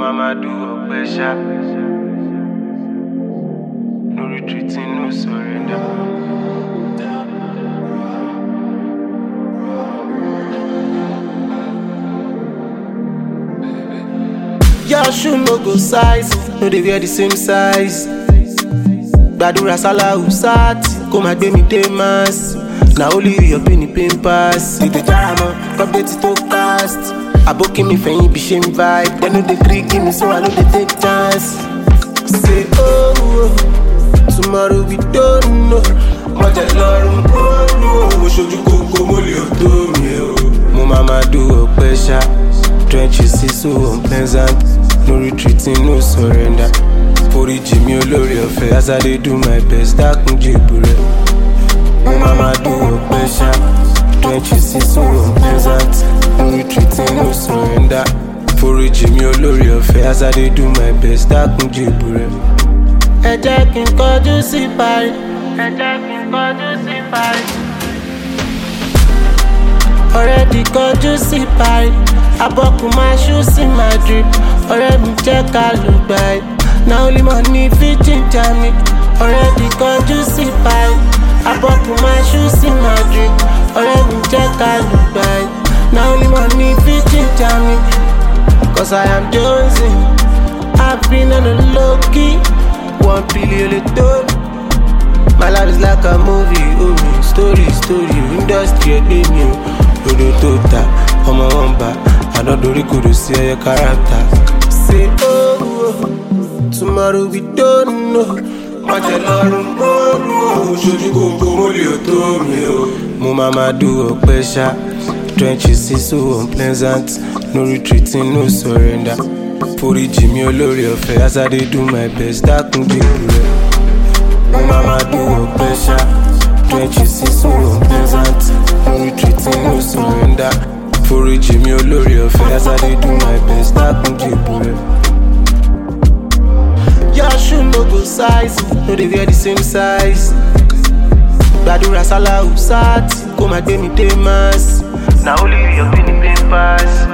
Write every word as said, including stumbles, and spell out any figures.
mama do ọpẹ́ ṣá. No retreating, no surrender. Your shoe no go size, no dey wear the same size. Gbàdúrà Sálàhù Sáàtì, kó má gbé mi dé mass. Na only you your penny pain pass. You dey try am, update to cast. Aboki mi fẹ̀yìn bí ṣe ń vibe. Dem no dey gree give me so I no dey take chance. Say oh, oh, tomorrow we don't know. Mo jẹ lọ́rùn bọ́ọ̀lù, mo ṣojú kókó mo lè tó mi o. Mo máa ma do ọpẹ́ ṣá. Trenches is so unpleasant. No retreating, no surrender. Foríjì mi olórí ọ̀fẹ́ as I dey do my best. Dákun jèbù rẹ̀. Mo máa ma do ọpẹ́ ṣá. Trenches is so unpleasant. No retreating, no surrender. Foríjì mi olórí ọ̀fẹ́ as I dey do my best. Dákun jèbù rẹ̀. Ẹ jẹ́ kí n kọjú sí parí. Ẹ jẹ́ kí n kọjú sí parí. Ọ̀rẹ́ di kọjú sí parí. Abọ́kùn máa ṣú sí my drip. Ọ̀rẹ́ mi jẹ́ ká ló gbà ẹ́. Na only money fit ginger me. Ọ̀rẹ́ di kọjú sí parí. Abọ́kùn máa ṣú sí my drip. Ọ̀rẹ́ mi jẹ́ ká ló gbà ẹ́. Na only money fit ginger me. Cause I am Jonesy. I've been on the low key. One billion a ton. My life is like a movie. Oh me, story, story. Industry ẹgbẹ́ mi o. Odo tó ta, ọmọ wọn bá. Ànádórí kò dò sí ẹyẹ káràtà. Say oh, oh, tomorrow we don't know. Má jẹ lọ́rùn bọ́ọ̀lù, mo ṣojú kókó mo lè tó mi o. Mo máa ma do ọpẹ́ ṣá. Trenches is so unpleasant. No retreating, no surrender. Foríjì mi olórí ọ̀fẹ́ as I dey do my best. Dákun jèbù rẹ̀. Mo máa ma do ọpẹ́ ṣá. Trenches is so unpleasant. No retreating, no surrender. Foríjì mi olórí ọ̀fẹ́ as I dey do my best. Dákun jèbù rẹ̀. Your shoe no go size, no dey wear the same size. Gbàdúrà Sálàhù Sáàtì, kó má gbé mi dé mass. Na only you your penny pain pass.